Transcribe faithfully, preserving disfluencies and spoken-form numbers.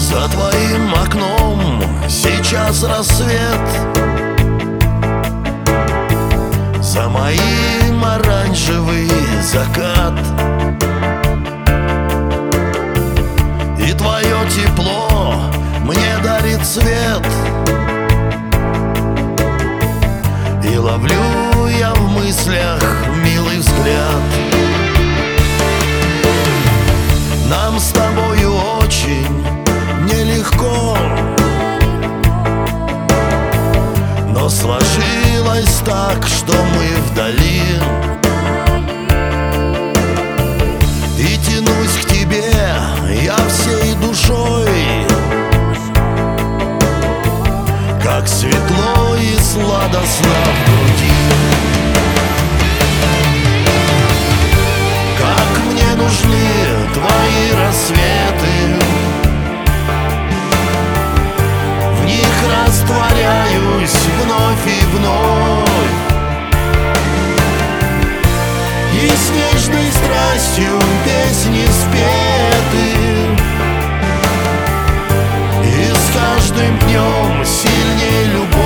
За твоим окном сейчас рассвет, за моим оранжевый закат. И твое тепло мне дарит свет, и ловлю я в мыслях милый взгляд. Нам с тобою очень нелегко, но сложилось так, что мы вдали. И тянусь к тебе я всей душой, как светло и сладостно в груди. Как мне нужны твои рассветы, в них растворяюсь вновь и вновь, и с нежной страстью песни спеты, и с каждым днем сильнее любовь.